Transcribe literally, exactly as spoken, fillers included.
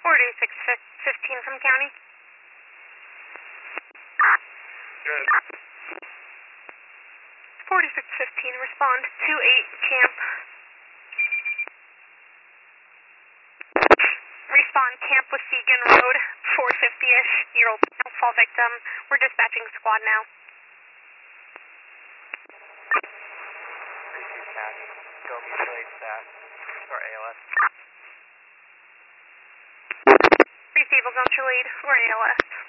forty-six fifteen from county. Good. forty-six fifteen, respond two eight camp. Respond camp with Segan Road, four fifty-ish, year old fall victim. We're dispatching squad now. three two county, go mutuate staff, or A L S. Receive, will go to lead, or A L S.